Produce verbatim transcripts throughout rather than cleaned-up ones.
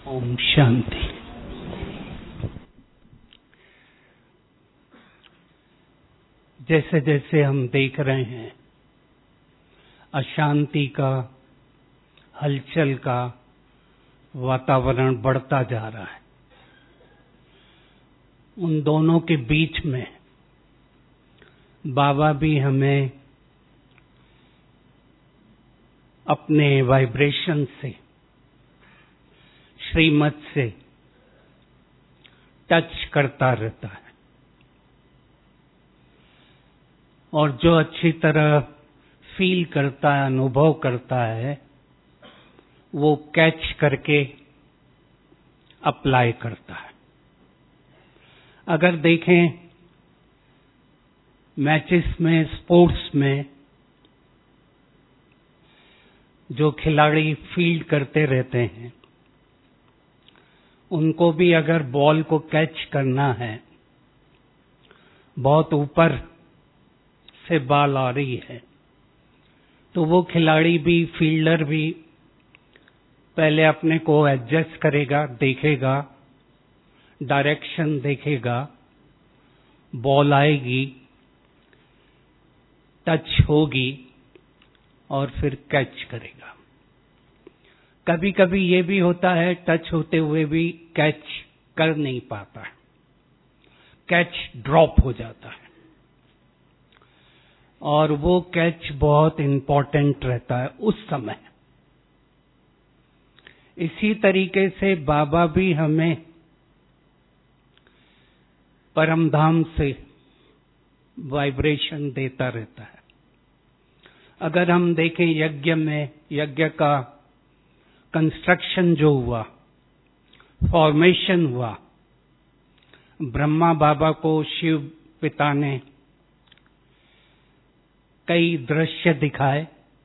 ओम शांति। जैसे जैसे हम देख रहे हैं अशांति का, हलचल का वातावरण बढ़ता जा रहा है, उन दोनों के बीच में बाबा भी हमें अपने वाइब्रेशन से, श्रीमत से टच करता रहता है और जो अच्छी तरह फील करता है, अनुभव करता है, वो कैच करके अप्लाई करता है। अगर देखें मैचेस में, स्पोर्ट्स में जो खिलाड़ी फील्ड करते रहते हैं, उनको भी अगर बॉल को कैच करना है, बहुत ऊपर से बॉल आ रही है, तो वो खिलाड़ी भी, फील्डर भी पहले अपने को एडजस्ट करेगा, देखेगा, डायरेक्शन देखेगा, बॉल आएगी, टच होगी और फिर कैच करेगा। कभी कभी ये भी होता है टच होते हुए भी कैच कर नहीं पाता है, कैच ड्रॉप हो जाता है और वो कैच बहुत इंपॉर्टेंट रहता है उस समय। इसी तरीके से बाबा भी हमें परम धाम से वाइब्रेशन देता रहता है। अगर हम देखें यज्ञ में, यज्ञ का कंस्ट्रक्शन जो हुआ, फॉर्मेशन हुआ, ब्रह्मा बाबा को शिव पिता ने कई दृश्य दिखाए,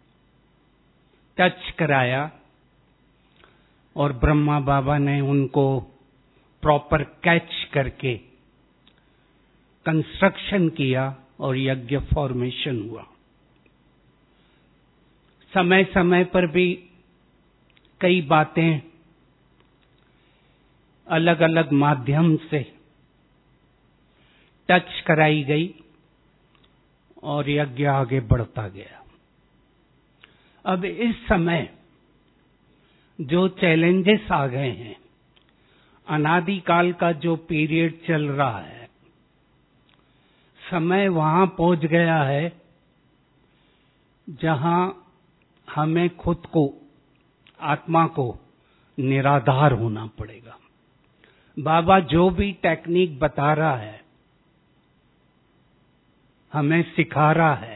टच कराया और ब्रह्मा बाबा ने उनको प्रॉपर कैच करके कंस्ट्रक्शन किया और यज्ञ फॉर्मेशन हुआ। समय समय पर भी कई बातें अलग अलग माध्यम से टच कराई गई और यज्ञ आगे बढ़ता गया। अब इस समय जो चैलेंजेस आ गए हैं, अनादिकाल का जो पीरियड चल रहा है, समय वहां पहुंच गया है जहां हमें खुद को, आत्मा को निराधार होना पड़ेगा। बाबा जो भी टेक्निक बता रहा है, हमें सिखा रहा है,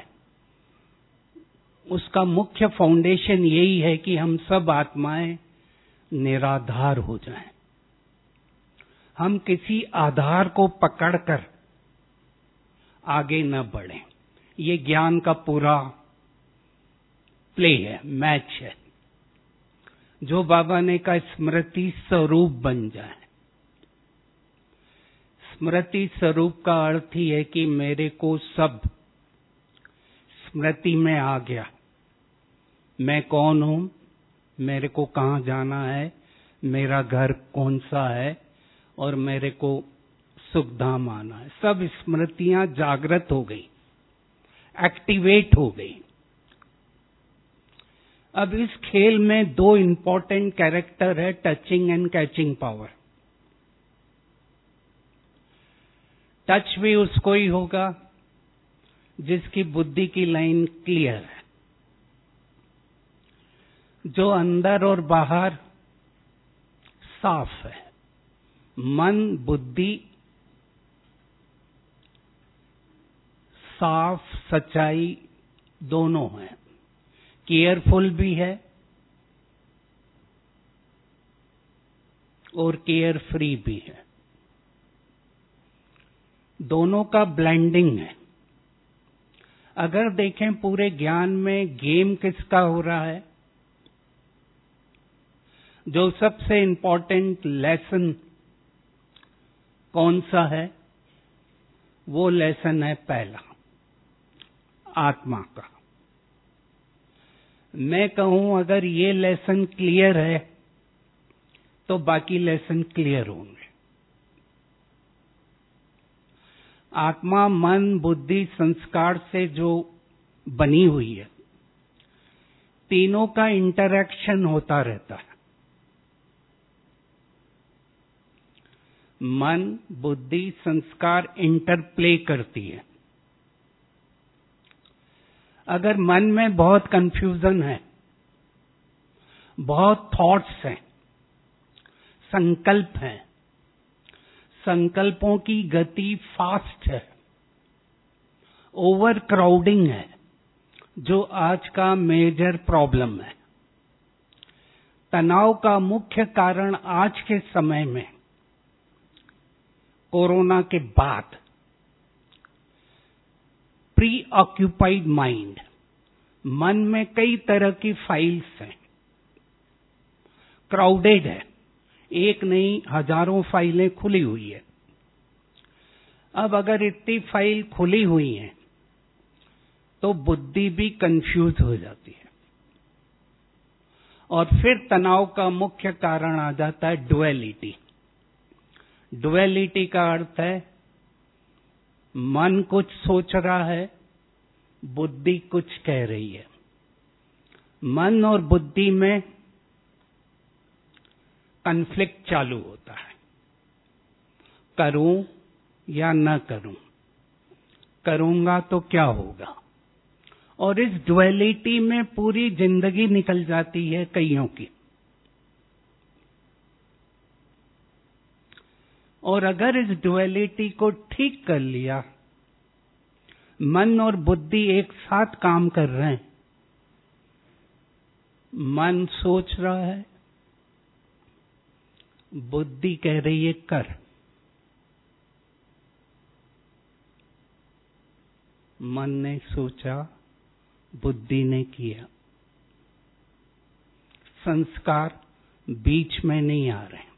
उसका मुख्य फाउंडेशन यही है कि हम सब आत्माएं निराधार हो जाएं। हम किसी आधार को पकड़कर आगे न बढ़ें। ये ज्ञान का पूरा प्ले है, मैच है। जो बाबा ने कहा स्मृति स्वरूप बन जाए। स्मृति स्वरूप का अर्थ ही है कि मेरे को सब स्मृति में आ गया। मैं कौन हूं, मेरे को कहां जाना है, मेरा घर कौन सा है और मेरे को सुखधाम आना है। सब स्मृतियां जागृत हो गई, एक्टिवेट हो गई। अब इस खेल में दो इंपॉर्टेंट कैरेक्टर है, touching and catching power. Touch भी उसको ही होगा जिसकी बुद्धि की लाइन क्लियर है, जो अंदर और बाहर साफ है। मन, बुद्धि साफ, सच्चाई दोनों है। केयरफुल भी है और केयर फ्री भी है। दोनों का ब्लेंडिंग है। अगर देखें पूरे ज्ञान में गेम किसका हो रहा है, जो सबसे इंपॉर्टेंट लेसन कौन सा है, वो लेसन है पहला, आत्मा का। मैं कहूं अगर ये लेसन क्लियर है तो बाकी लेसन क्लियर होंगे। आत्मा मन बुद्धि संस्कार से जो बनी हुई है, तीनों का इंटरैक्शन होता रहता है। मन बुद्धि संस्कार इंटरप्ले करती है। अगर मन में बहुत कंफ्यूजन है, बहुत थॉट्स हैं, संकल्प हैं, संकल्पों की गति फास्ट है, ओवर क्राउडिंग है, जो आज का मेजर प्रॉब्लम है। तनाव का मुख्य कारण आज के समय में, कोरोना के बाद, प्री ऑक्यूपाइड माइंड, मन में कई तरह की फाइल्स हैं, क्राउडेड है, एक नहीं हजारों फाइलें खुली हुई है। अब अगर इतनी फाइल खुली हुई हैं, तो बुद्धि भी कंफ्यूज हो जाती है, और फिर तनाव का मुख्य कारण आ जाता है डुअलिटी। डुअलिटी का अर्थ है मन कुछ सोच रहा है, बुद्धि कुछ कह रही है। मन और बुद्धि में कन्फ्लिक्ट चालू होता है, करूं या न करूं, करूंगा तो क्या होगा, और इस डुअलिटी में पूरी जिंदगी निकल जाती है कईयों की। और अगर इस डुअलिटी को ठीक कर लिया, मन और बुद्धि एक साथ काम कर रहे हैं, मन सोच रहा है, बुद्धि कह रही है कर, मन ने सोचा, बुद्धि ने किया, संस्कार बीच में नहीं आ रहे।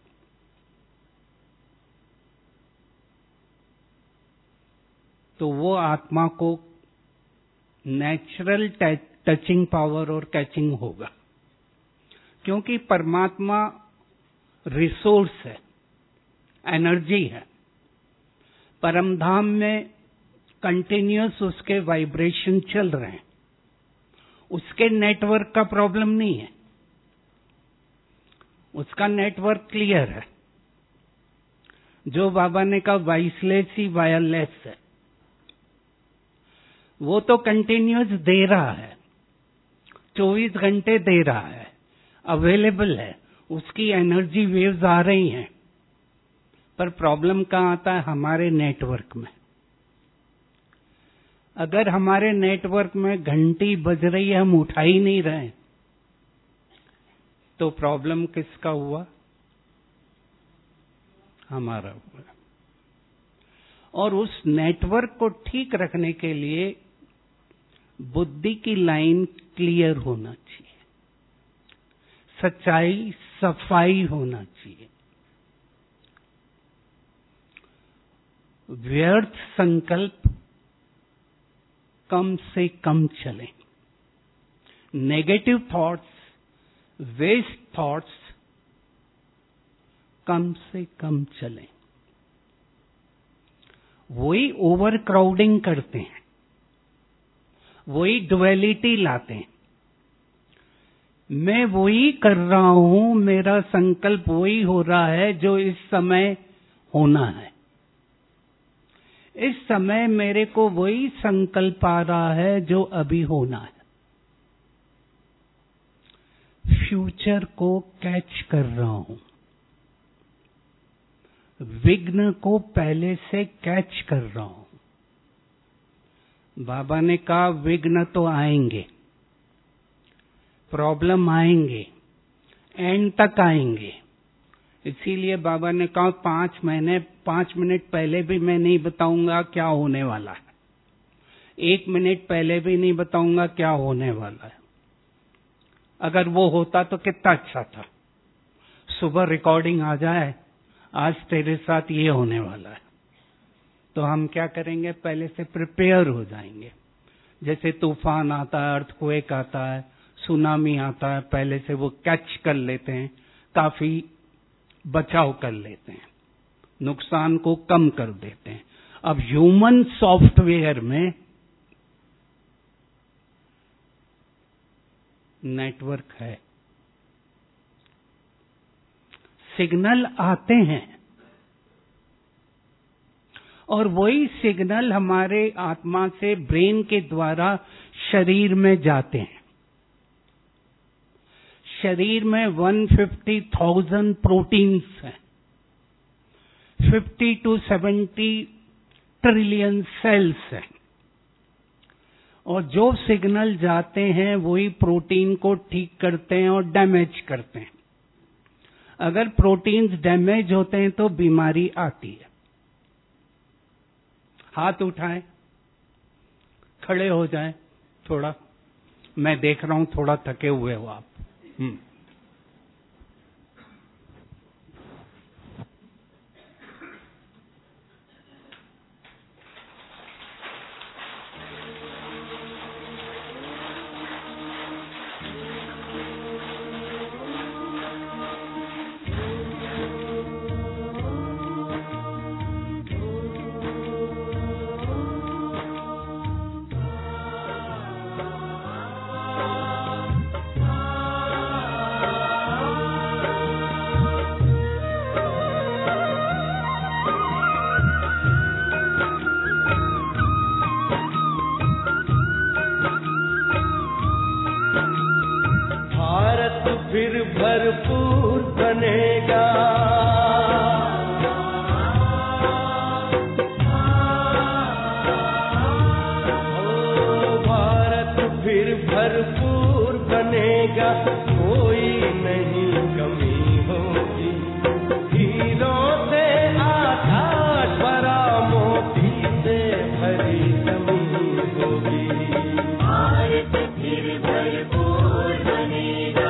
तो वो आत्मा को नेचुरल टचिंग पावर और कैचिंग होगा, क्योंकि परमात्मा रिसोर्स है, एनर्जी है। परमधाम में कंटिन्यूअस उसके वाइब्रेशन चल रहे हैं, उसके नेटवर्क का प्रॉब्लम नहीं है, उसका नेटवर्क क्लियर है। जो बाबा ने कहा वाइसलेस ही वायरलेस है, वो तो कंटिन्यूअस दे रहा है, चौबीस घंटे दे रहा है, अवेलेबल है, उसकी एनर्जी वेव्स आ रही हैं। पर प्रॉब्लम कहाँ आता है? हमारे नेटवर्क में। अगर हमारे नेटवर्क में घंटी बज रही है, हम उठा ही नहीं रहे, तो प्रॉब्लम किसका हुआ? हमारा हुआ। और उस नेटवर्क को ठीक रखने के लिए बुद्धि की लाइन क्लियर होना चाहिए, सच्चाई सफाई होना चाहिए, व्यर्थ संकल्प कम से कम चले, नेगेटिव थॉट्स, वेस्ट थॉट्स कम से कम चले। वही ओवर क्राउडिंग करते हैं, वही डुअलिटी लाते हैं। मैं वही कर रहा हूं, मेरा संकल्प वही हो रहा है जो इस समय होना है। इस समय मेरे को वही संकल्प आ रहा है जो अभी होना है। फ्यूचर को कैच कर रहा हूं, विघ्न को पहले से कैच कर रहा हूं। बाबा ने कहा विघ्न तो आएंगे, प्रॉब्लम आएंगे, एंड तक आएंगे। इसीलिए बाबा ने कहा पांच महीने पांच मिनट पहले भी मैं नहीं बताऊंगा क्या होने वाला है, एक मिनट पहले भी नहीं बताऊंगा क्या होने वाला है। अगर वो होता तो कितना अच्छा था, सुबह रिकॉर्डिंग आ जाए, आज तेरे साथ ये होने वाला है, तो हम क्या करेंगे? पहले से प्रिपेयर हो जाएंगे। जैसे तूफान आता है, अर्थक्वेक आता है, सुनामी आता है, पहले से वो कैच कर लेते हैं, काफी बचाव कर लेते हैं, नुकसान को कम कर देते हैं। अब ह्यूमन सॉफ्टवेयर में नेटवर्क है, सिग्नल आते हैं और वही सिग्नल हमारे आत्मा से ब्रेन के द्वारा शरीर में जाते हैं। शरीर में एक सौ पचास हज़ार प्रोटीन्स हैं, पचास टू सत्तर ट्रिलियन सेल्स हैं, और जो सिग्नल जाते हैं वही प्रोटीन को ठीक करते हैं और डैमेज करते हैं। अगर प्रोटीन्स डैमेज होते हैं तो बीमारी आती है। हाथ उठाएं, खड़े हो जाएं थोड़ा, मैं देख रहा हूं थोड़ा थके हुए हो आप। हम्म फिर भरपूर बनेगा, ओ भारत फिर भरपूर बनेगा, कोई नहीं कमी होगी। हीरों से आकाश भरा, मोती से भरी जमीन होगी। भारत फिर भरपूर बनेगा।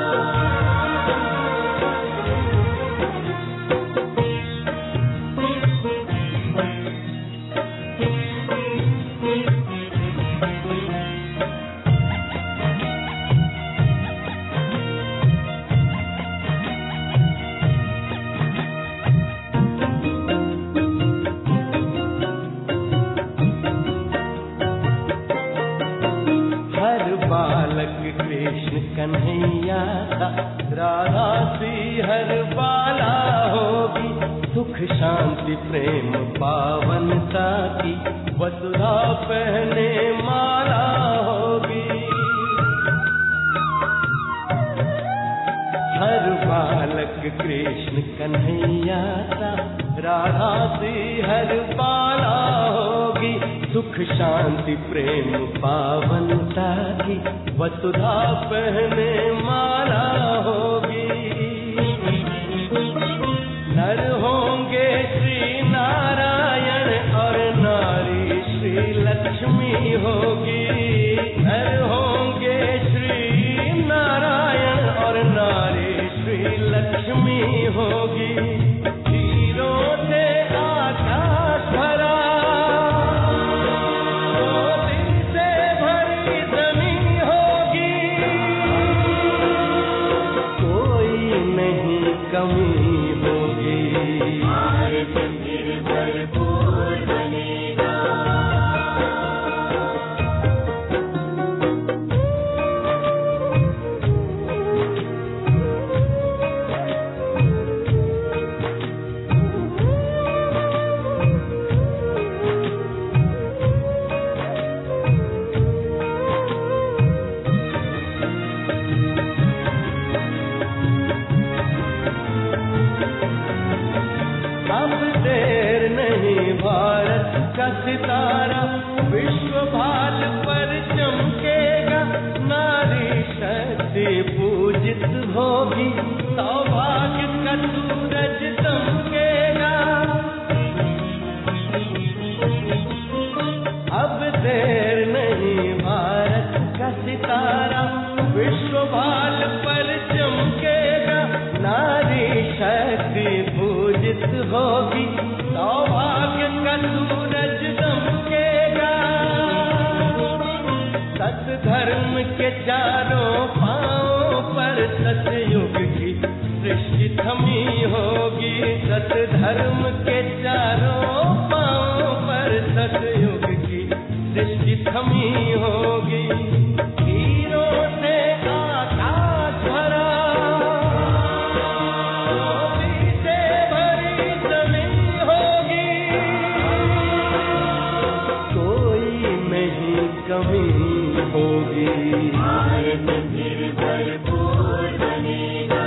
कृष्ण कन्हैया का, राधा सी हर बाला होगी। सुख शांति प्रेम पावनता की, वसुधा पहने माला होगी। हर बालक कृष्ण कन्हैया का, राधा सी हर बाला होगी। सुख शांति प्रेम पावनता की, वसुधा पहने माला होगी। नर होंगे श्री नारायण और नारी श्री लक्ष्मी होगी। नर होंगे श्री नारायण और नारी श्री लक्ष्मी होगी। हीरों से आकाश भरा, कमी होगी। भारत फिर भरपूर बनेगा। सितारा विश्व भाल पर चमकेगा। नारी शक्ति पूजित होगी, सौभाग्य का सूरज चमकेगा। अब देर नहीं, भारत का सितारा विश्व भाल पर चमकेगा। नारी शक्ति पूजित होगी, सौभाग्य का सूरज चमकेगा। सत धर्म के चारों पांवों पर सतयुग की सृष्टि थमी होगी। के चारों पांव पर सतयुग की दृष्टि थमी होगी। हीरों से आकाश भरा, मोती से भरी जमीन होगी। कोई नहीं कमी होगी। भारत फिर भरपूर बनेगा।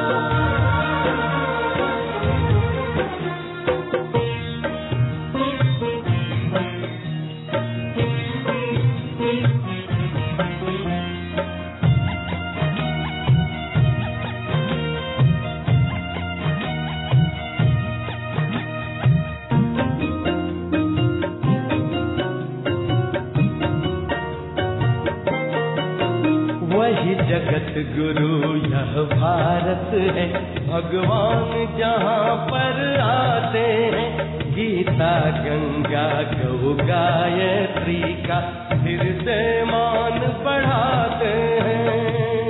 वही जगत गुरु यह भारत है, भगवान जहाँ पर आते हैं। गीता गंगा गौ गायत्री का फिर से मान बढ़ाते हैं।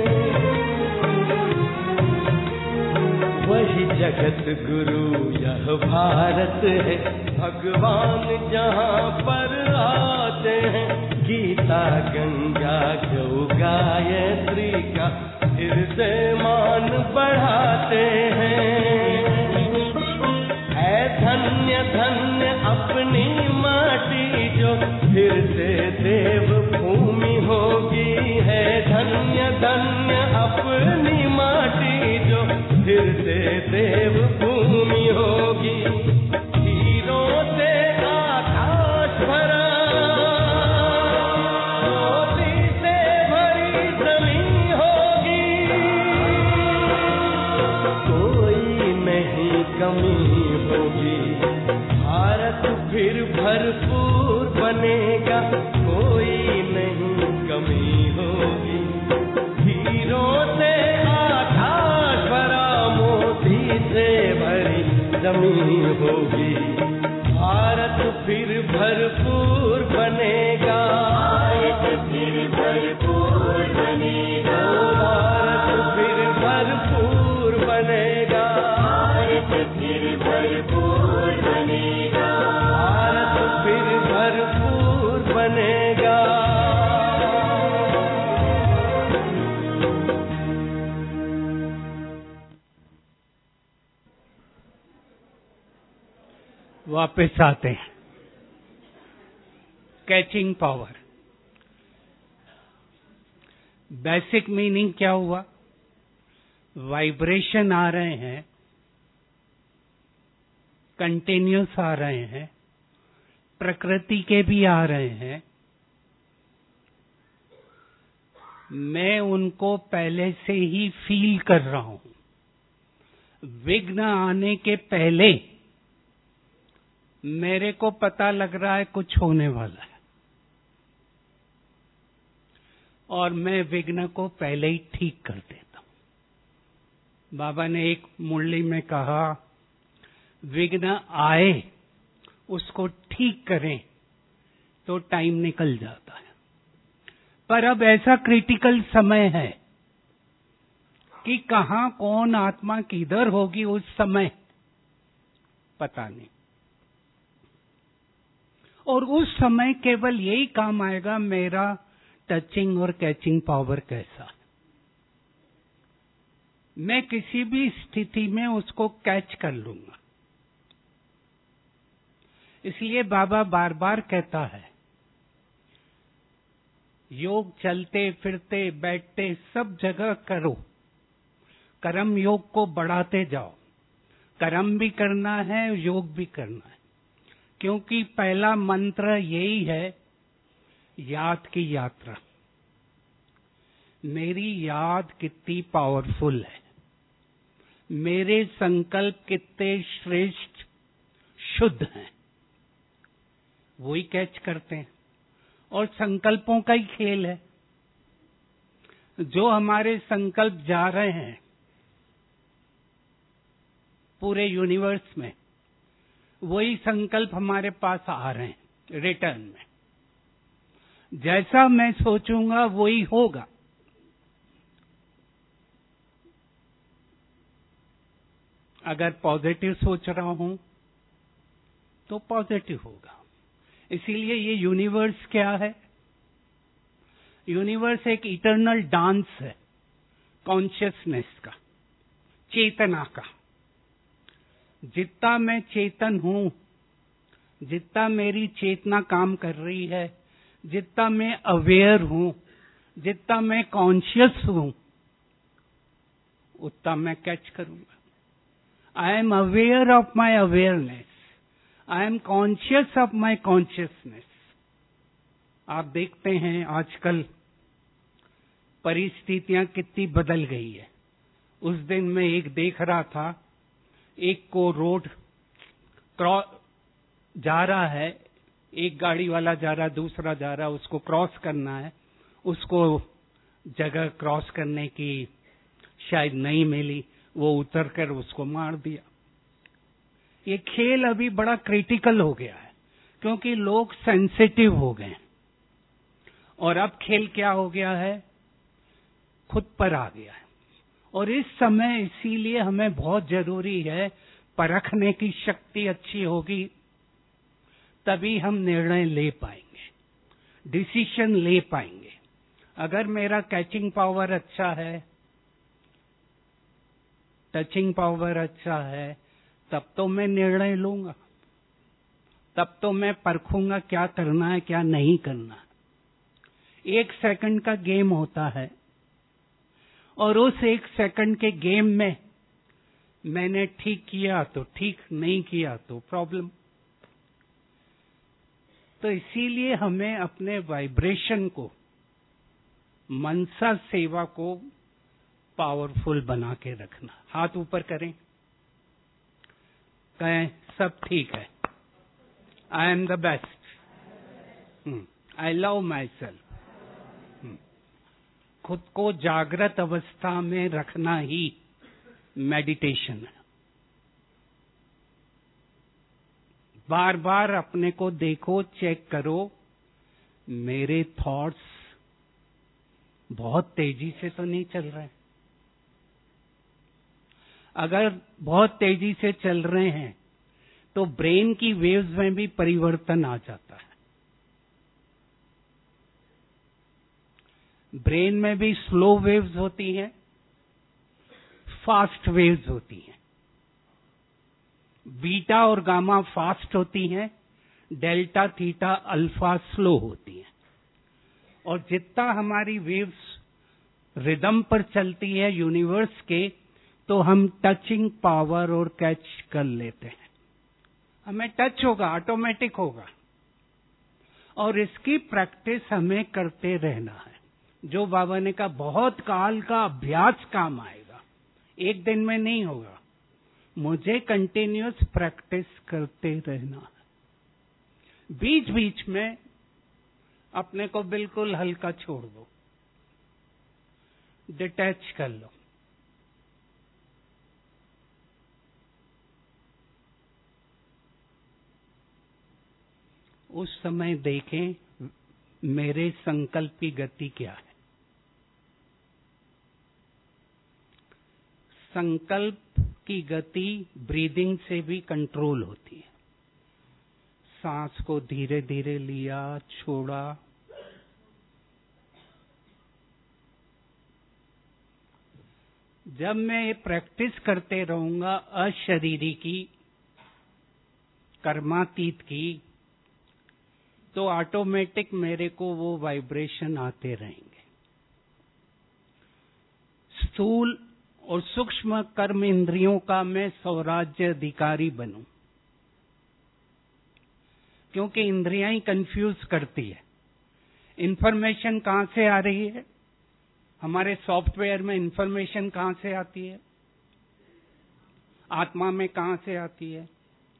वही जगत गुरु यह भारत है, भगवान जहाँ पर आते हैं। गीता गंगा गौ गायत्री का फिर से मान बढ़ाते हैं। है धन्य धन्य अपनी माटी जो फिर से देव भूमि होगी। है धन्य धन्य अपनी माटी जो फिर से देव भूमि होगी। हीरों से आकाश भरा, कमी होगी। भारत फिर भरपूर बनेगा। कोई नहीं कमी होगी। हीरों से आकाश भरा, मोती से भरी जमीन होगी। भारत फिर भरपूर बनेगा। भारत फिर भरपूर बनेगा। भारत फिर भरपूर बनेगा। फिर भरपूर बनेगा। भारत फिर भरपूर बनेगा। वापस आते हैं। कैचिंग पावर, बेसिक मीनिंग क्या हुआ? वाइब्रेशन आ रहे हैं, कंटिन्यूस आ रहे हैं, प्रकृति के भी आ रहे हैं। मैं उनको पहले से ही फील कर रहा हूं। विघ्न आने के पहले मेरे को पता लग रहा है कुछ होने वाला है, और मैं विघ्न को पहले ही ठीक कर देता हूं। बाबा ने एक मुरली में कहा, विघ्न आए उसको ठीक करें तो टाइम निकल जाता है। पर अब ऐसा क्रिटिकल समय है कि कहां कौन आत्मा किधर होगी उस समय पता नहीं। और उस समय केवल यही काम आएगा, मेरा टचिंग और कैचिंग पावर कैसा है। मैं किसी भी स्थिति में उसको कैच कर लूंगा। इसलिए बाबा बार बार कहता है, योग चलते फिरते बैठते सब जगह करो, कर्म योग को बढ़ाते जाओ। कर्म भी करना है, योग भी करना है, क्योंकि पहला मंत्र यही है, याद की यात्रा। मेरी याद कितनी पावरफुल है, मेरे संकल्प कितने श्रेष्ठ शुद्ध हैं, वही कैच करते हैं। और संकल्पों का ही खेल है। जो हमारे संकल्प जा रहे हैं पूरे यूनिवर्स में, वही संकल्प हमारे पास आ रहे हैं रिटर्न में। जैसा मैं सोचूंगा वही होगा। अगर पॉजिटिव सोच रहा हूं तो पॉजिटिव होगा। इसीलिए ये यूनिवर्स क्या है? यूनिवर्स एक इटर्नल डांस है कॉन्शियसनेस का, चेतना का। जितना मैं चेतन हूं, जितना मेरी चेतना काम कर रही है, जितना मैं अवेयर हूं, जितना मैं कॉन्शियस हूं, उतना मैं कैच करूंगा। I am aware of my awareness, I am conscious of my consciousness. आप देखते हैं आजकल परिस्थितियां कितनी बदल गई है। उस दिन मैं एक देख रहा था, एक को रोड क्रॉस जा रहा है, एक गाड़ी वाला जा रहा, दूसरा जा रहा, उसको क्रॉस करना है, उसको जगह क्रॉस करने की शायद नहीं मिली, वो उतर कर उसको मार दिया। ये खेल अभी बड़ा क्रिटिकल हो गया है क्योंकि लोग सेंसिटिव हो गए और अब खेल क्या हो गया है, खुद पर आ गया है। और इस समय इसीलिए हमें बहुत जरूरी है, परखने की शक्ति अच्छी होगी तभी हम निर्णय ले पाएंगे, डिसीजन ले पाएंगे। अगर मेरा कैचिंग पावर अच्छा है, टचिंग पावर अच्छा है, तब तो मैं निर्णय लूंगा, तब तो मैं परखूंगा क्या करना है क्या नहीं करना है। एक सेकंड का गेम होता है और उस एक सेकंड के गेम में मैंने ठीक किया तो ठीक, नहीं किया तो प्रॉब्लम। तो इसीलिए हमें अपने वाइब्रेशन को, मनसा सेवा को पावरफुल बना के रखना। हाथ ऊपर करें, कहें सब ठीक है, I am the best, I love myself. खुद को जागृत अवस्था में रखना ही मेडिटेशन है। बार बार अपने को देखो, चेक करो, मेरे थॉट्स बहुत तेजी से तो नहीं चल रहे। अगर बहुत तेजी से चल रहे हैं तो ब्रेन की वेव्स में भी परिवर्तन आ जाता है। ब्रेन में भी स्लो वेव्स होती हैं, फास्ट वेव्स होती हैं। बीटा और गामा फास्ट होती हैं, डेल्टा, थीटा, अल्फा स्लो होती हैं। और जितना हमारी वेव्स रिदम पर चलती है यूनिवर्स के, तो हम टचिंग पावर और कैच कर लेते हैं। हमें टच होगा, ऑटोमेटिक होगा। और इसकी प्रैक्टिस हमें करते रहना है। जो बाबा ने कहा, बहुत काल का अभ्यास काम आएगा, एक दिन में नहीं होगा। मुझे कंटिन्यूअस प्रैक्टिस करते रहना है। बीच बीच में अपने को बिल्कुल हल्का छोड़ दो, डिटैच कर लो। उस समय देखें मेरे संकल्प की गति क्या है। संकल्प की गति ब्रीदिंग से भी कंट्रोल होती है। सांस को धीरे धीरे लिया, छोड़ा। जब मैं ये प्रैक्टिस करते रहूंगा अशरीरी की, कर्मातीत की, तो ऑटोमेटिक मेरे को वो वाइब्रेशन आते रहेंगे। स्थूल और सूक्ष्म कर्म इंद्रियों का मैं स्वराज्य अधिकारी बनूं, क्योंकि इंद्रियां ही कंफ्यूज करती है। इंफॉर्मेशन कहां से आ रही है? हमारे सॉफ्टवेयर में इंफॉर्मेशन कहां से आती है? आत्मा में कहां से आती है?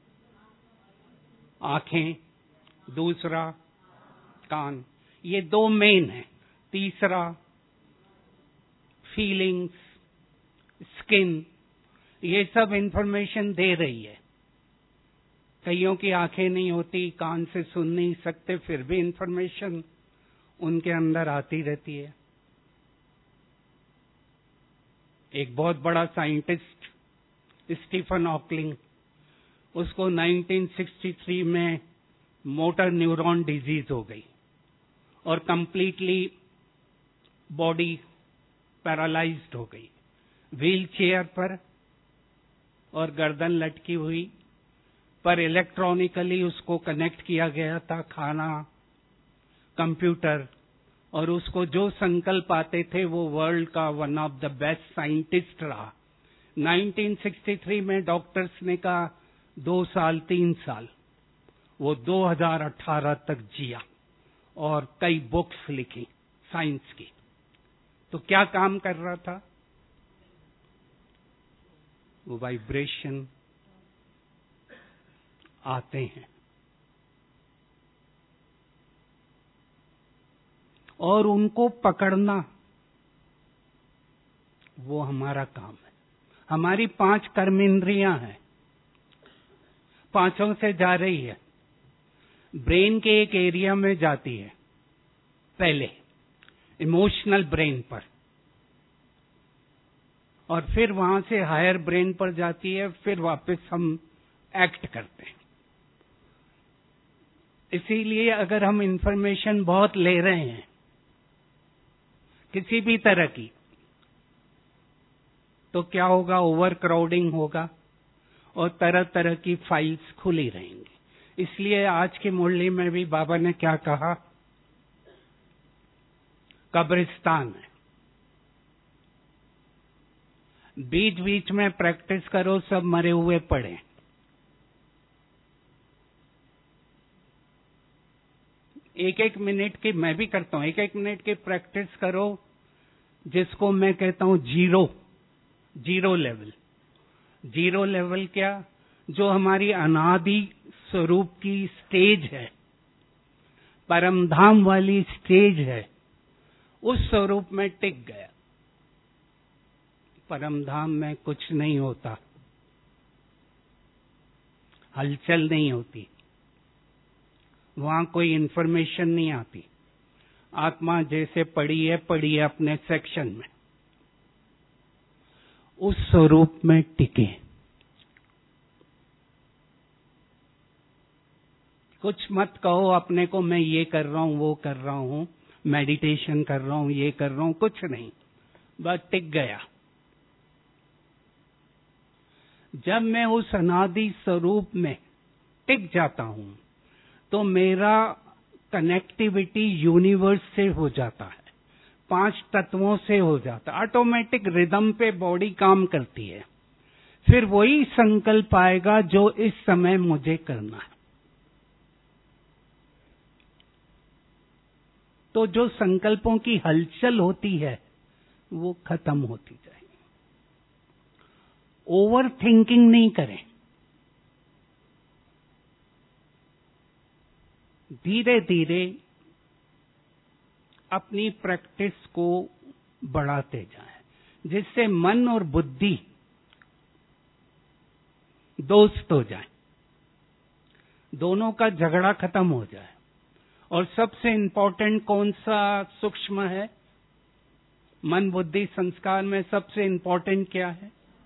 आंखें, दूसरा कान, ये दो मेन है। तीसरा फीलिंग्स, स्किन, ये सब इंफॉर्मेशन दे रही है। कईयों की आंखें नहीं होती, कान से सुन नहीं सकते, फिर भी इंफॉर्मेशन उनके अंदर आती रहती है। एक बहुत बड़ा साइंटिस्ट स्टीफन हॉकिंग, उसको नाइनटीन सिक्सटी थ्री में मोटर न्यूरॉन डिजीज हो गई और कंप्लीटली बॉडी पैरालाइज्ड हो गई, व्हील चेयर पर और गर्दन लटकी हुई, पर इलेक्ट्रॉनिकली उसको कनेक्ट किया गया था, खाना, कंप्यूटर, और उसको जो संकल्प आते थे वो वर्ल्ड का one of the best scientist रहा। नाइनटीन सिक्सटी थ्री में डॉक्टर्स ने कहा दो साल तीन साल, वो दो हज़ार अठारह तक जिया और कई बुक्स लिखी साइंस की। तो क्या काम कर रहा था? वो वाइब्रेशन आते हैं और उनको पकड़ना वो हमारा काम है। हमारी पांच कर्मेंद्रियां हैं, पांचों से जा रही है, ब्रेन के एक एरिया में जाती है, पहले इमोशनल ब्रेन पर, और फिर वहां से हायर ब्रेन पर जाती है, फिर वापस हम एक्ट करते हैं। इसीलिए अगर हम इंफॉर्मेशन बहुत ले रहे हैं किसी भी तरह की, तो क्या होगा? ओवर क्राउडिंग होगा और तरह तरह की फाइल्स खुली रहेंगी। इसलिए आज की मुरली में भी बाबा ने क्या कहा? कब्रिस्तान है, बीच बीच में प्रैक्टिस करो, सब मरे हुए पड़े। एक एक मिनट की, मैं भी करता हूं, एक एक मिनट की प्रैक्टिस करो, जिसको मैं कहता हूं zero zero level. Zero level क्या? जो हमारी अनादि स्वरूप की स्टेज है, परमधाम वाली स्टेज है, उस स्वरूप में टिक गया। परमधाम में कुछ नहीं होता, हलचल नहीं होती, वहां कोई इंफॉर्मेशन नहीं आती। आत्मा जैसे पड़ी है पड़ी है अपने सेक्शन में, उस स्वरूप में टिके। कुछ मत कहो अपने को, मैं ये कर रहा हूं, वो कर रहा हूं, मेडिटेशन कर रहा हूं, ये कर रहा हूं, कुछ नहीं, बस टिक गया। जब मैं उस अनादि स्वरूप में टिक जाता हूं तो मेरा कनेक्टिविटी यूनिवर्स से हो जाता है, पांच तत्वों से हो जाता है। ऑटोमेटिक रिदम पे बॉडी काम करती है। फिर वही संकल्प आएगा जो इस समय मुझे करना है। तो जो संकल्पों की हलचल होती है वो खत्म होती जाएगी। ओवर थिंकिंग नहीं करें, धीरे धीरे अपनी प्रैक्टिस को बढ़ाते जाएं, जिससे मन और बुद्धि दोस्त हो जाए, दोनों का झगड़ा खत्म हो जाए। और सबसे इंपॉर्टेंट कौन सा सूक्ष्म है? मन बुद्धि संस्कार में सबसे इंपॉर्टेंट क्या है?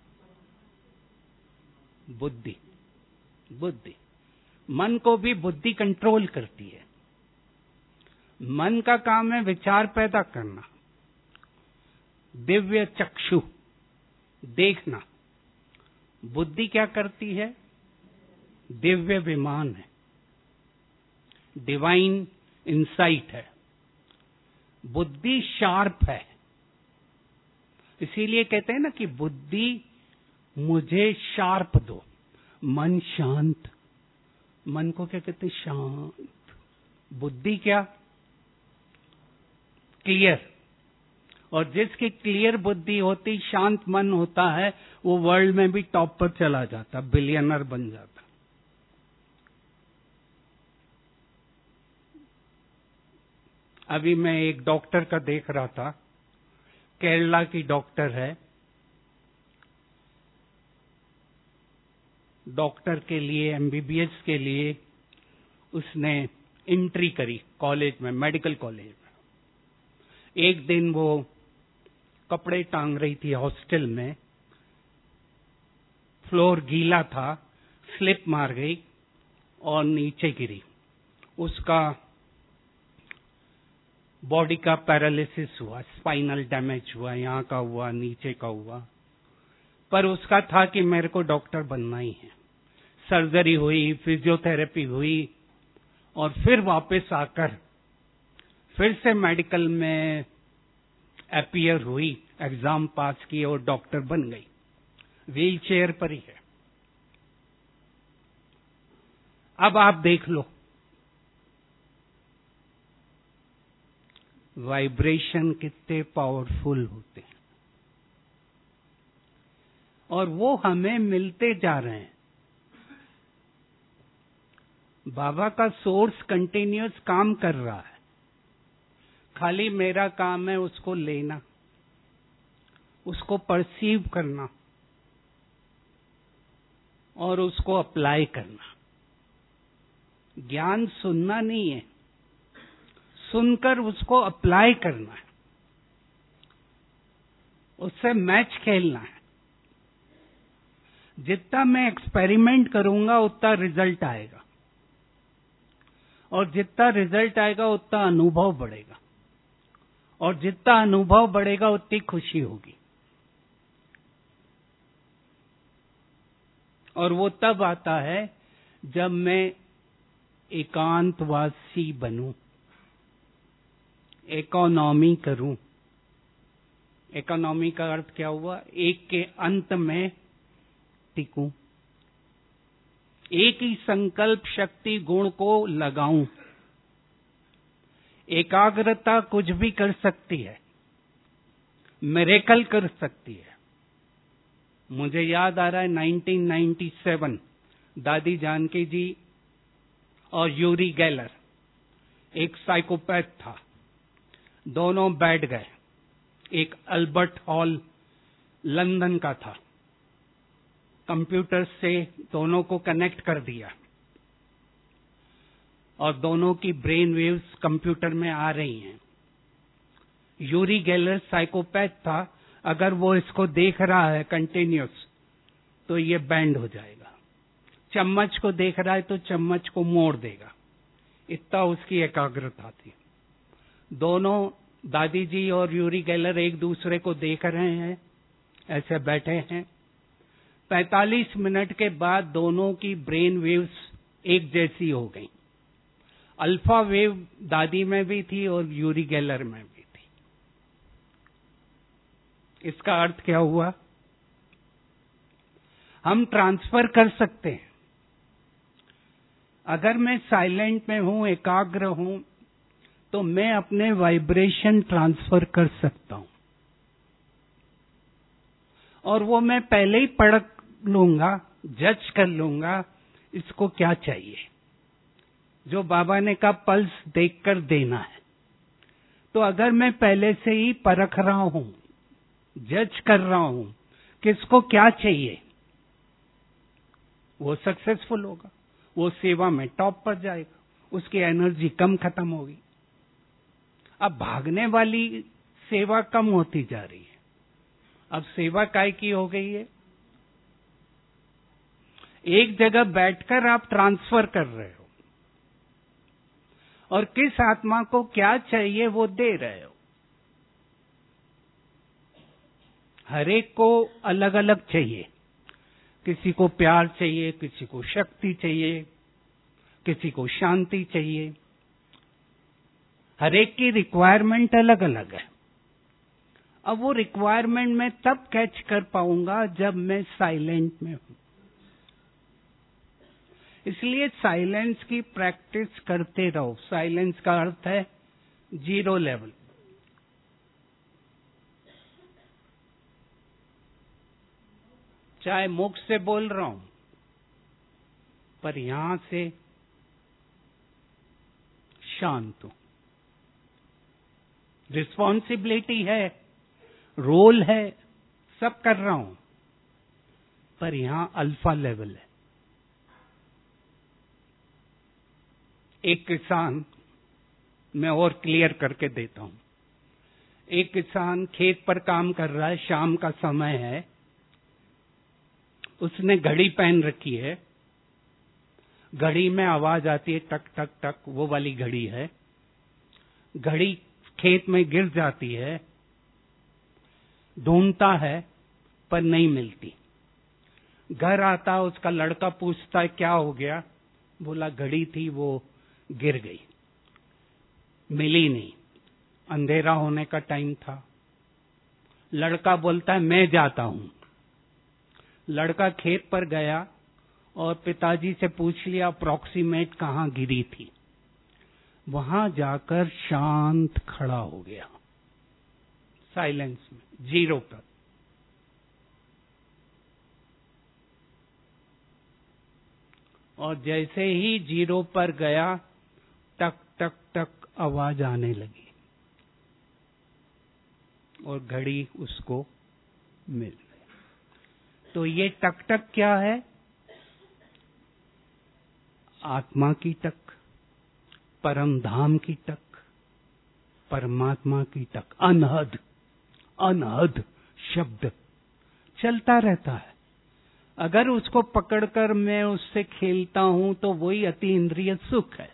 बुद्धि। बुद्धि। मन को भी बुद्धि कंट्रोल करती है। मन का काम है विचार पैदा करना, दिव्य चक्षु देखना। बुद्धि क्या करती है? दिव्य विमान है, डिवाइन इंसाइट है। बुद्धि शार्प है, इसीलिए कहते हैं ना कि बुद्धि मुझे शार्प दो। मन शांत, मन को क्या कहते हैं? शांत। बुद्धि क्या? क्लियर। और जिसकी क्लियर बुद्धि होती, शांत मन होता है, वो वर्ल्ड में भी टॉप पर चला जाता, बिलियनर बन जाता। अभी मैं एक डॉक्टर का देख रहा था, केरला की डॉक्टर है। डॉक्टर के लिए, एमबीबीएस के लिए उसने एंट्री करी कॉलेज में, मेडिकल कॉलेज में। एक दिन वो कपड़े टांग रही थी हॉस्टल में, फ्लोर गीला था, स्लिप मार गई और नीचे गिरी। उसका बॉडी का पैरालिसिस हुआ, स्पाइनल डैमेज हुआ, यहाँ का हुआ, नीचे का हुआ। पर उसका था कि मेरे को डॉक्टर बनना ही है। सर्जरी हुई, फिजियोथेरेपी हुई और फिर वापस आकर फिर से मेडिकल में अपीयर हुई, एग्जाम पास की और डॉक्टर बन गई। व्हील चेयर पर ही है। अब आप देख लो, वाइब्रेशन कितने पावरफुल होते हैं और वो हमें मिलते जा रहे हैं। बाबा का सोर्स कंटिन्यूअस काम कर रहा है, खाली मेरा काम है उसको लेना, उसको परसीव करना और उसको अप्लाई करना। ज्ञान सुनना नहीं है, सुनकर उसको अप्लाई करना है, उससे मैच खेलना है। जितना मैं एक्सपेरिमेंट करूंगा उतना रिजल्ट आएगा और जितना रिजल्ट आएगा उतना अनुभव बढ़ेगा और जितना अनुभव बढ़ेगा उतनी खुशी होगी। और वो तब आता है जब मैं एकांतवासी बनूं, इकोनॉमी करूं। इकोनॉमी का अर्थ क्या हुआ? एक के अंत में टिकूं, एक ही संकल्प शक्ति गुण को लगाऊं। एकाग्रता कुछ भी कर सकती है, मिरेकल कर सकती है। मुझे याद आ रहा है नाइनटीन नाइंटी सेवन, दादी जानकी जी और यूरी गेलर, एक साइकोपैथ था, दोनों बैठ गए। एक अल्बर्ट हॉल लंदन का था, कंप्यूटर से दोनों को कनेक्ट कर दिया और दोनों की ब्रेन वेव्स कंप्यूटर में आ रही हैं। यूरी गेलर साइकोपैथ था, अगर वो इसको देख रहा है कंटिन्यूअस तो ये बैंड हो जाएगा। चम्मच को देख रहा है तो चम्मच को मोड़ देगा, इतना उसकी एकाग्रता थी। दोनों दादी जी और यूरी गेलर एक दूसरे को देख रहे हैं, ऐसे बैठे हैं। पैंतालीस मिनट के बाद दोनों की ब्रेन वेव्स एक जैसी हो गई। अल्फा वेव दादी में भी थी और यूरी गेलर में भी थी। इसका अर्थ क्या हुआ? हम ट्रांसफर कर सकते हैं। अगर मैं साइलेंट में हूं, एकाग्र हूं, तो मैं अपने वाइब्रेशन ट्रांसफर कर सकता हूं और वो मैं पहले ही पढ़ लूंगा, जज कर लूंगा इसको क्या चाहिए। जो बाबा ने कहा पल्स देखकर देना है, तो अगर मैं पहले से ही परख रहा हूं, जज कर रहा हूं किसको क्या चाहिए, वो सक्सेसफुल होगा, वो सेवा में टॉप पर जाएगा, उसकी एनर्जी कम खत्म होगी। अब भागने वाली सेवा कम होती जा रही है, अब सेवा काय की हो गई है? एक जगह बैठकर आप ट्रांसफर कर रहे हो और किस आत्मा को क्या चाहिए वो दे रहे हो। हर एक को अलग अलग चाहिए, किसी को प्यार चाहिए, किसी को शक्ति चाहिए, किसी को शांति चाहिए। हर एक की रिक्वायरमेंट अलग अलग है। अब वो रिक्वायरमेंट मैं तब कैच कर पाऊंगा जब मैं साइलेंट में हूं। इसलिए साइलेंस की प्रैक्टिस करते रहो। साइलेंस का अर्थ है जीरो लेवल। चाहे मुख से बोल रहा हूं, पर यहां से शांत हूं। रिस्पॉन्सिबिलिटी है, रोल है, सब कर रहा हूं, पर यहां अल्फा लेवल है। एक किसान, मैं और क्लियर करके देता हूं। एक किसान खेत पर काम कर रहा है, शाम का समय है, उसने घड़ी पहन रखी है घड़ी में आवाज आती है टक टक टक, वो वाली घड़ी है। घड़ी खेत में गिर जाती है, ढूंढता है पर नहीं मिलती। घर आता, उसका लड़का पूछता है क्या हो गया? बोला घड़ी थी, वो गिर गई, मिली नहीं, अंधेरा होने का टाइम था। लड़का बोलता है मैं जाता हूं। लड़का खेत पर गया और पिताजी से पूछ लिया अप्रॉक्सीमेट कहां गिरी थी। वहां जाकर शांत खड़ा हो गया, साइलेंस में, जीरो पर। और जैसे ही जीरो पर गया, टक टक टक आवाज आने लगी और घड़ी उसको मिल गई। तो ये टक टक क्या है? आत्मा की टक, परम धाम की टक, परमात्मा की टक। अनहद, अनहद शब्द चलता रहता है। अगर उसको पकड़कर मैं उससे खेलता हूं तो वही अति इंद्रिय सुख है।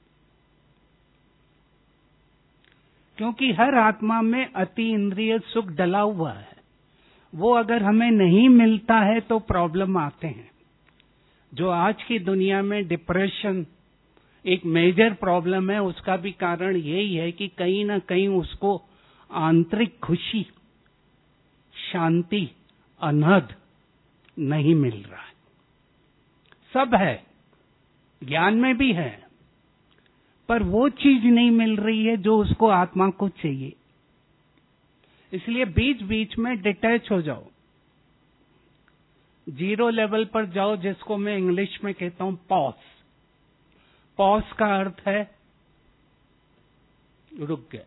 क्योंकि हर आत्मा में अति इंद्रिय सुख डला हुआ है। वो अगर हमें नहीं मिलता है तो प्रॉब्लम आते हैं। जो आज की दुनिया में डिप्रेशन एक मेजर प्रॉब्लम है, उसका भी कारण यही है कि कहीं ना कहीं उसको आंतरिक खुशी, शांति, अनहद नहीं मिल रहा है। सब है, ज्ञान में भी है, पर वो चीज नहीं मिल रही है जो उसको आत्मा को चाहिए। इसलिए बीच बीच में डिटैच हो जाओ, जीरो लेवल पर जाओ, जिसको मैं इंग्लिश में कहता हूं पॉज। पॉज का अर्थ है रुक गए।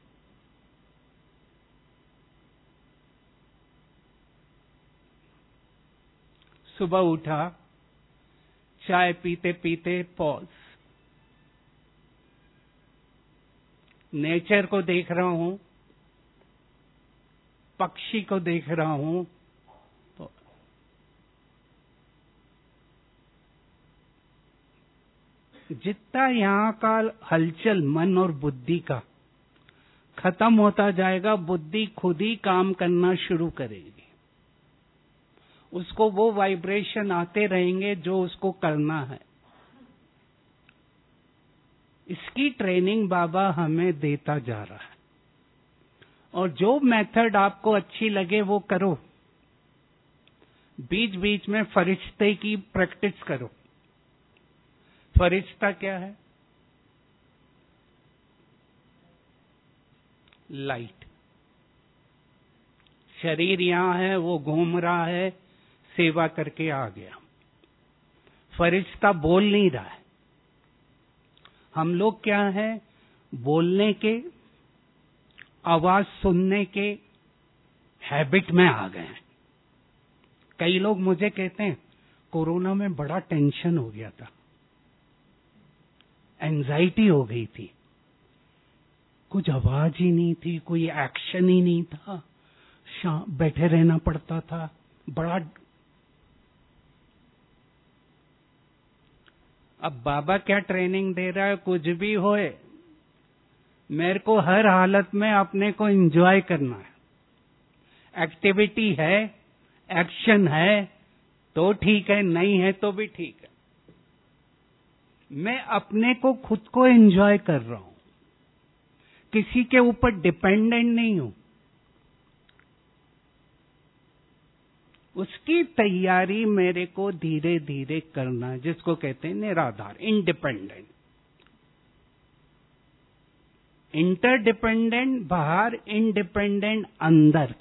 सुबह उठा, चाय पीते पीते पॉज, नेचर को देख रहा हूं, पक्षी को देख रहा हूं, तो जितना यहां का हलचल मन और बुद्धि का खत्म होता जाएगा, बुद्धि खुद ही काम करना शुरू करेगी। उसको वो वाइब्रेशन आते रहेंगे जो उसको करना है। इसकी ट्रेनिंग बाबा हमें देता जा रहा है। और जो मेथड आपको अच्छी लगे वो करो। बीच बीच में फरिश्ते की प्रैक्टिस करो। फरिश्ता क्या है? लाइट। शरीर यहां है, वो घूम रहा है, सेवा करके आ गया। फरिश्ता बोल नहीं रहा है। हम लोग क्या है, बोलने के, आवाज सुनने के हैबिट में आ गए हैं। कई लोग मुझे कहते हैं कोरोना में बड़ा टेंशन हो गया था, एंजाइटी हो गई थी, कुछ आवाज ही नहीं थी, कोई एक्शन ही नहीं था, बैठे रहना पड़ता था, बड़ा। अब बाबा क्या ट्रेनिंग दे रहा है? कुछ भी होए, मेरे को हर हालत में अपने को एंजॉय करना है। एक्टिविटी है, एक्शन है तो ठीक है, नहीं है तो भी ठीक है। मैं अपने को, खुद को एंजॉय कर रहा हूं, किसी के ऊपर डिपेंडेंट नहीं हूं। उसकी तैयारी मेरे को धीरे धीरे करना है, जिसको कहते हैं निराधार, इंडिपेंडेंट। इंटरडिपेंडेंट बाहर, इंडिपेंडेंट अंदर।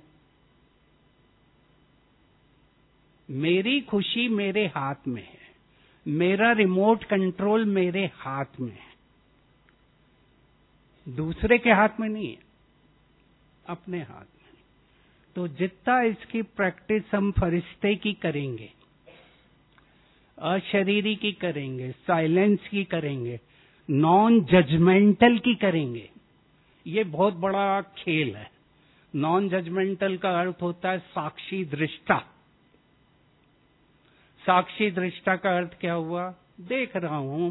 मेरी खुशी मेरे हाथ में है, मेरा रिमोट कंट्रोल मेरे हाथ में है, दूसरे के हाथ में नहीं है, अपने हाथ में। तो जितना इसकी प्रैक्टिस हम फरिश्ते की करेंगे, अशरीरी की करेंगे, साइलेंस की करेंगे, नॉन जजमेंटल की करेंगे, ये बहुत बड़ा खेल है। नॉन जजमेंटल का अर्थ होता है साक्षी दृष्टा। साक्षी दृष्टा का अर्थ क्या हुआ? देख रहा हूं,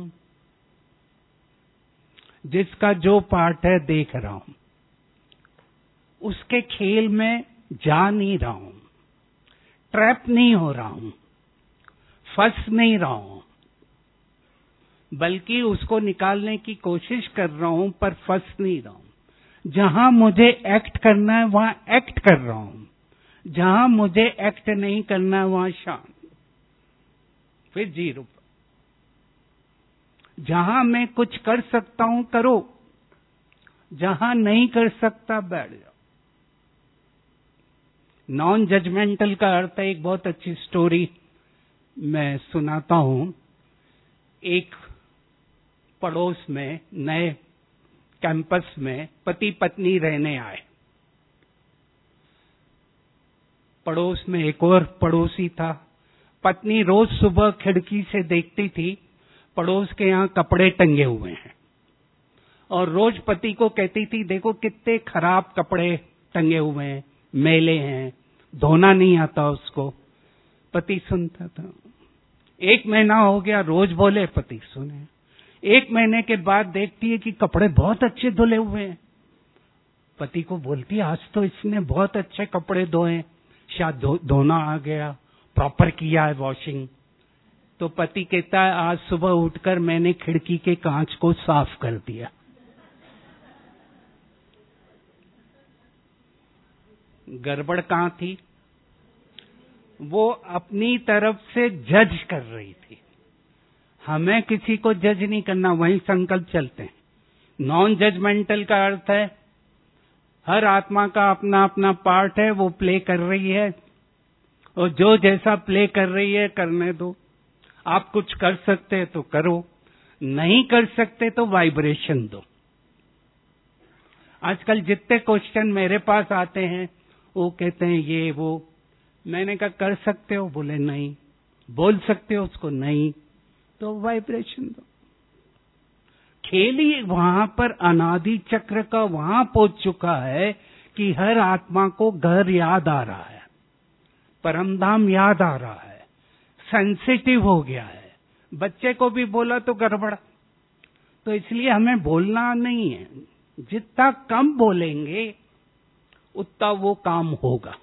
जिसका जो पार्ट है देख रहा हूं, उसके खेल में जा नहीं रहा हूं, ट्रैप नहीं हो रहा हूं, फंस नहीं रहा हूं, बल्कि उसको निकालने की कोशिश कर रहा हूं, पर फंस नहीं रहा हूं। जहां मुझे एक्ट करना है वहां एक्ट कर रहा हूं, जहां मुझे एक्ट नहीं करना है वहां शांत, फिर जीरो। जहां मैं कुछ कर सकता हूं करो, जहां नहीं कर सकता बैठ जाओ। नॉन जजमेंटल का अर्थ है, एक बहुत अच्छी स्टोरी मैं सुनाता हूं। एक पड़ोस में, नए कैंपस में पति पत्नी रहने आए। पड़ोस में एक और पड़ोसी था। पत्नी रोज सुबह खिड़की से देखती थी पड़ोस के यहां कपड़े टंगे हुए हैं, और रोज पति को कहती थी, देखो कितने खराब कपड़े टंगे हुए हैं, मैले हैं, धोना नहीं आता उसको। पति सुनता था। एक महीना हो गया, रोज बोले, पति सुने। एक महीने के बाद देखती है कि कपड़े बहुत अच्छे धुले हुए हैं। पति को बोलती है, आज तो इसने बहुत अच्छे कपड़े धोए, शायद धो, धोना आ गया, प्रॉपर किया है वॉशिंग। तो पति कहता है, आज सुबह उठकर मैंने खिड़की के कांच को साफ कर दिया। गड़बड़ कहां थी? वो अपनी तरफ से जज कर रही थी। हमें किसी को जज नहीं करना, वही संकल्प चलते हैं। नॉन जजमेंटल का अर्थ है हर आत्मा का अपना अपना पार्ट है, वो प्ले कर रही है, और जो जैसा प्ले कर रही है करने दो। आप कुछ कर सकते हैं तो करो, नहीं कर सकते तो वाइब्रेशन दो। आजकल जितने क्वेश्चन मेरे पास आते हैं वो कहते हैं ये वो। मैंने कहा कर सकते हो? बोले नहीं। बोल सकते हो उसको? नहीं। तो वाइब्रेशन दो। खेल ही वहां पर अनादि चक्र का वहां पहुंच चुका है कि हर आत्मा को घर याद आ रहा है, परमधाम याद आ रहा है, सेंसिटिव हो गया है। बच्चे को भी बोला तो गड़बड़। तो इसलिए हमें बोलना नहीं है, जितना कम बोलेंगे उतना वो काम होगा।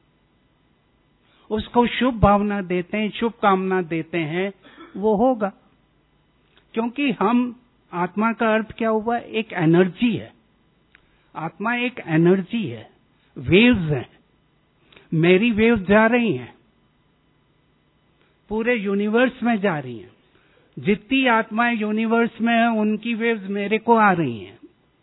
उसको शुभ भावना देते हैं, शुभ कामना देते हैं, वो होगा। क्योंकि हम, आत्मा का अर्थ क्या हुआ? एक एनर्जी है। आत्मा एक एनर्जी है, वेव्स हैं। मेरी वेव्स जा रही हैं, पूरे यूनिवर्स में जा रही हैं। जितनी आत्माएं यूनिवर्स में हैं उनकी वेव्स मेरे को आ रही हैं।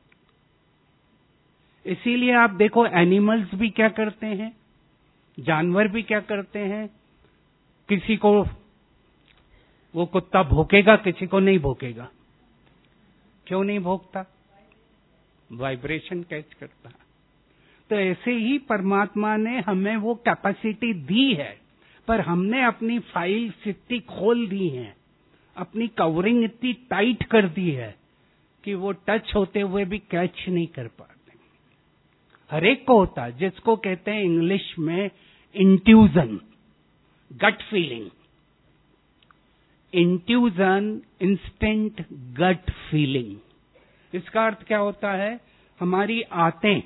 इसीलिए आप देखो एनिमल्स भी क्या करते हैं, जानवर भी क्या करते हैं। किसी को वो कुत्ता भौंकेगा, किसी को नहीं भौंकेगा। क्यों नहीं भौंकता? वाइब्रेशन कैच करता। तो ऐसे ही परमात्मा ने हमें वो कैपेसिटी दी है, पर हमने अपनी फाइल्स इतनी खोल दी हैं, अपनी कवरिंग इतनी टाइट कर दी है कि वो टच होते हुए भी कैच नहीं कर पाते। हर एक को होता है, जिसको कहते हैं इंग्लिश में intuition, gut feeling. Intuition, instant gut feeling. इसका अर्थ क्या होता है? हमारी आंतें,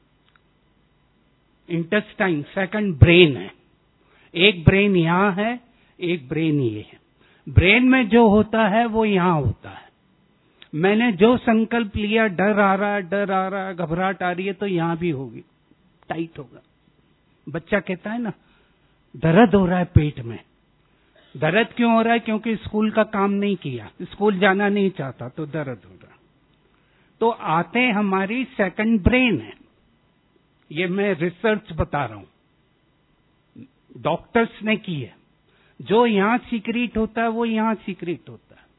इंटेस्टाइन सेकंड ब्रेन है। एक ब्रेन यहां है, एक ब्रेन ये है। ब्रेन में जो होता है वो यहां होता है। मैंने जो संकल्प लिया, डर आ रहा है, डर आ रहा है, घबराहट आ रही है, तो यहां भी होगी, टाइट होगा। बच्चा कहता है ना, दर्द हो रहा है पेट में। दर्द क्यों हो रहा है? क्योंकि स्कूल का काम नहीं किया, स्कूल जाना नहीं चाहता, तो दर्द हो रहा है। तो आते हमारी सेकंड ब्रेन है। ये मैं रिसर्च बता रहा हूं, डॉक्टर्स ने की है। जो यहां सीक्रेट होता है वो यहां सीक्रेट होता है,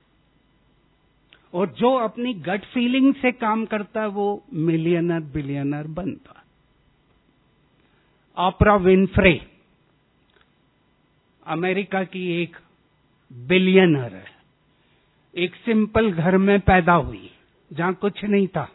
और जो अपनी गट फीलिंग से काम करता है वो मिलियनर बिलियनर बनता है। ऑपरा विनफ्रे अमेरिका की एक बिलियनर है। एक सिंपल घर में पैदा हुई जहां कुछ नहीं था,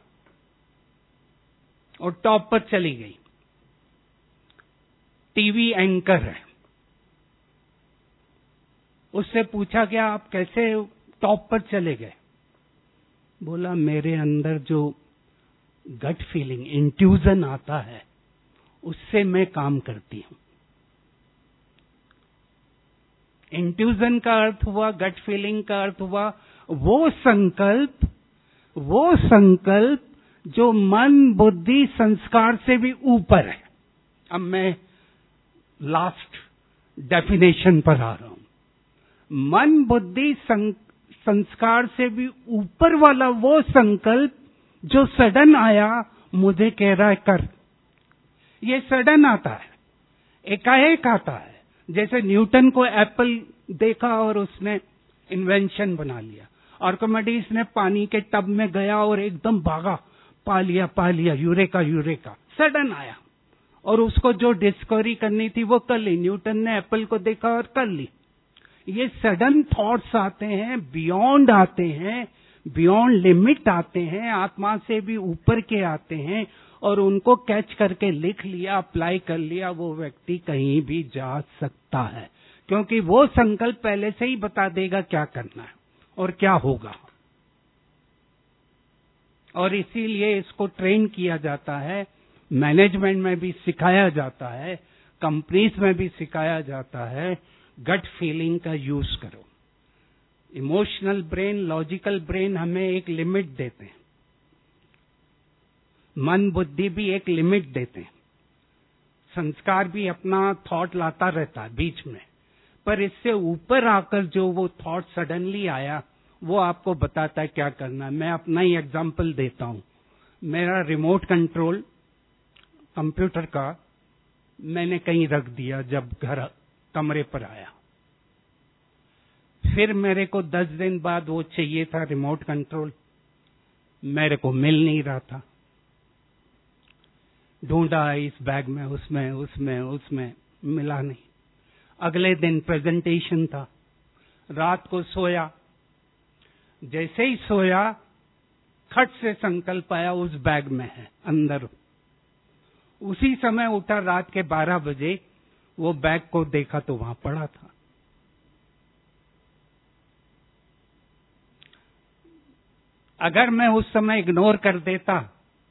और टॉप पर चली गई। टीवी एंकर है, उससे पूछा गया आप कैसे टॉप पर चले गए? बोला मेरे अंदर जो गट फीलिंग, इंट्यूजन आता है, उससे मैं काम करती हूं। इंट्यूजन का अर्थ हुआ, गट फीलिंग का अर्थ हुआ वो संकल्प, वो संकल्प जो मन, बुद्धि, संस्कार से भी ऊपर है। अब मैं लास्ट डेफिनेशन पर आ रहा हूं। मन, बुद्धि, संस्कार से भी ऊपर वाला वो संकल्प जो सडन आया, मुझे कह रहा है कर। ये सडन आता है, एकाएक आता है। जैसे न्यूटन को एप्पल देखा और उसने इन्वेंशन बना लिया। आर्किमिडीज ने पानी के टब में गया और एकदम भागा, पा लिया पा लिया, यूरेका यूरेका, सडन आया और उसको जो डिस्कवरी करनी थी वो कर ली। न्यूटन ने एप्पल को देखा और कर ली। ये सडन थॉट्स आते हैं, बियॉन्ड आते हैं, बियॉन्ड लिमिट आते हैं, आत्मा से भी ऊपर के आते हैं, और उनको कैच करके लिख लिया, अप्लाई कर लिया, वो व्यक्ति कहीं भी जा सकता है, क्योंकि वो संकल्प पहले से ही बता देगा क्या करना है और क्या होगा। और इसीलिए इसको ट्रेन किया जाता है, मैनेजमेंट में भी सिखाया जाता है, कंपनीज में भी सिखाया जाता है, गट फीलिंग का यूज करो। इमोशनल ब्रेन, लॉजिकल ब्रेन हमें एक लिमिट देते हैं, मन बुद्धि भी एक लिमिट देते हैं, संस्कार भी अपना थॉट लाता रहता है बीच में, पर इससे ऊपर आकर जो वो थॉट सडनली आया, वो आपको बताता है क्या करना है। मैं अपना ही एग्जांपल देता हूं। मेरा रिमोट कंट्रोल कंप्यूटर का मैंने कहीं रख दिया जब घर कमरे पर आया। फिर मेरे को दस दिन बाद वो चाहिए था रिमोट कंट्रोल, मेरे को मिल नहीं रहा था। ढूंढा इस बैग में, उसमें उसमें उसमें मिला नहीं। अगले दिन प्रेजेंटेशन था, रात को सोया, जैसे ही सोया खट से संकल्प आया उस बैग में है अंदर। उसी समय उठा, रात के बारह बजे वो बैग को देखा तो वहां पड़ा था। अगर मैं उस समय इग्नोर कर देता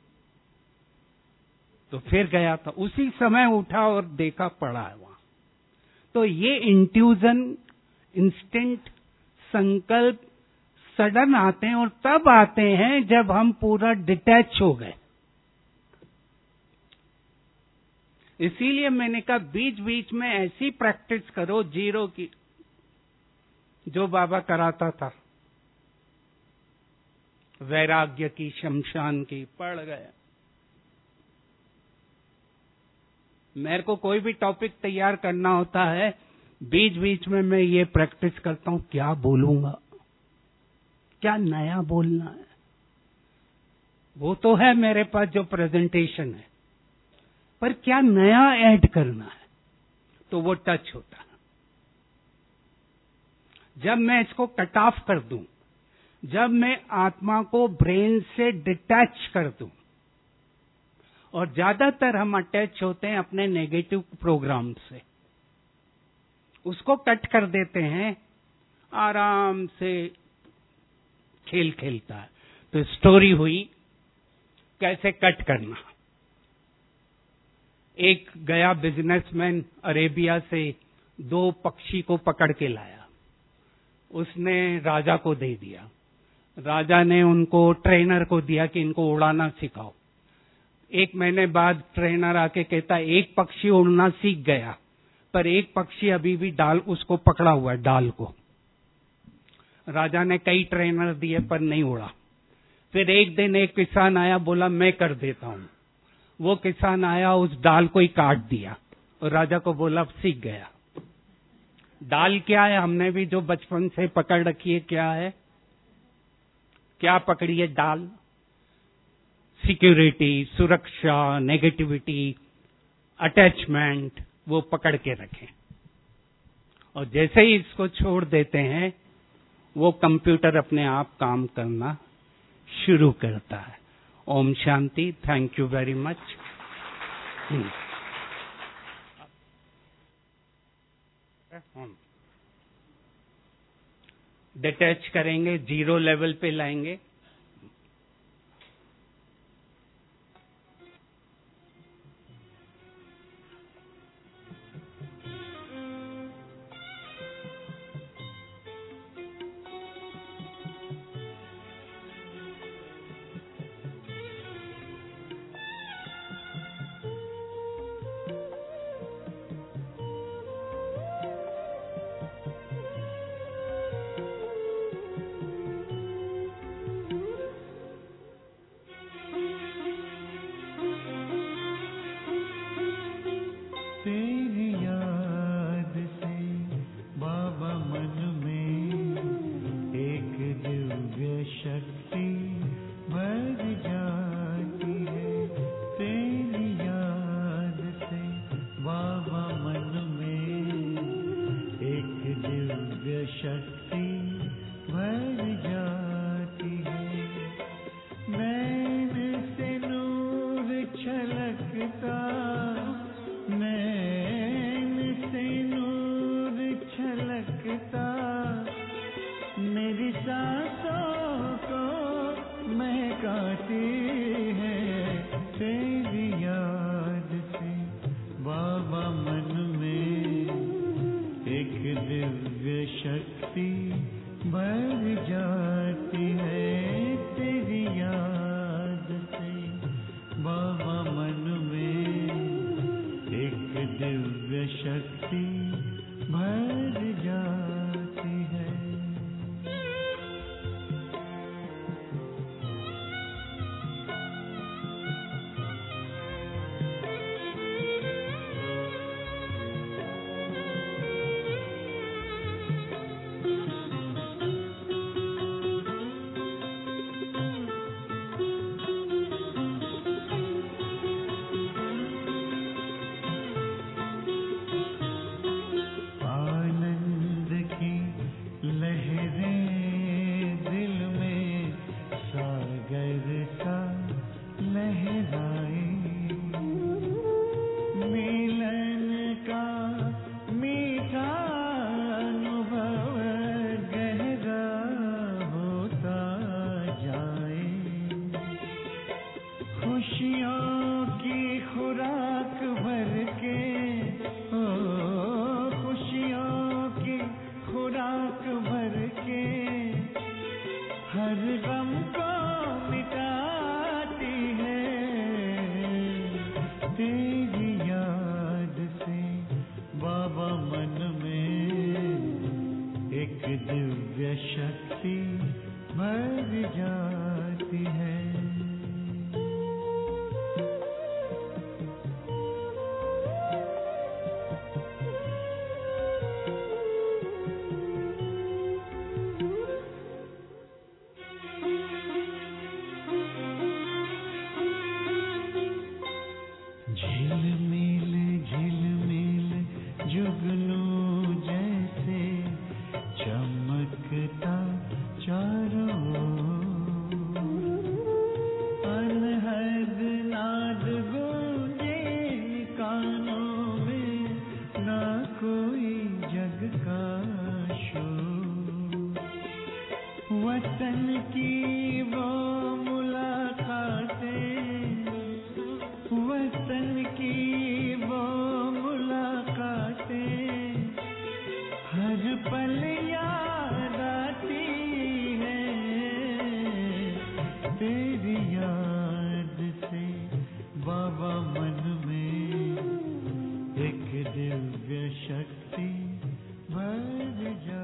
तो फिर गया था, उसी समय उठा और देखा पड़ा है वहां। तो ये इंट्यूजन, इंस्टिंक्ट, संकल्प सडन आते हैं, और तब आते हैं जब हम पूरा डिटैच हो गए। इसीलिए मैंने कहा बीच बीच में ऐसी प्रैक्टिस करो जीरो की, जो बाबा कराता था, वैराग्य की, शमशान की, पड़ गया। मेरे को कोई भी टॉपिक तैयार करना होता है, बीच बीच में मैं ये प्रैक्टिस करता हूं, क्या बोलूंगा, क्या नया बोलना है। वो तो है मेरे पास जो प्रेजेंटेशन है, पर क्या नया ऐड करना है, तो वो टच होता है। जब मैं इसको कट ऑफ कर दूं, जब मैं आत्मा को ब्रेन से डिटैच कर दूं, और ज्यादातर हम अटैच होते हैं अपने नेगेटिव प्रोग्राम से, उसको कट कर देते हैं, आराम से खेल खेलता है। तो स्टोरी हुई कैसे कट करना। एक गया बिजनेसमैन अरेबिया से, दो पक्षी को पकड़ के लाया, उसने राजा को दे दिया। राजा ने उनको ट्रेनर को दिया कि इनको उड़ाना सिखाओ। एक महीने बाद ट्रेनर आके कहता एक पक्षी उड़ना सीख गया, पर एक पक्षी अभी भी डाल उसको पकड़ा हुआ है, डाल को। राजा ने कई ट्रेनर दिए पर नहीं उड़ा। फिर एक दिन एक किसान आया, बोला मैं कर देता हूं। वो किसान आया, उस डाल को ही काट दिया, और राजा को बोला सीख गया। डाल क्या है, हमने भी जो बचपन से पकड़ रखी है, क्या है, क्या पकड़ी है डाल? सिक्योरिटी, सुरक्षा, नेगेटिविटी, अटैचमेंट, वो पकड़ के रखें। और जैसे ही इसको छोड़ देते हैं, वो कंप्यूटर अपने आप काम करना शुरू करता है। Om Shanti. Thank you very much. Detach करेंगे, जीरो लेवल पे लाएंगे। दिव्य शक्ति भर जा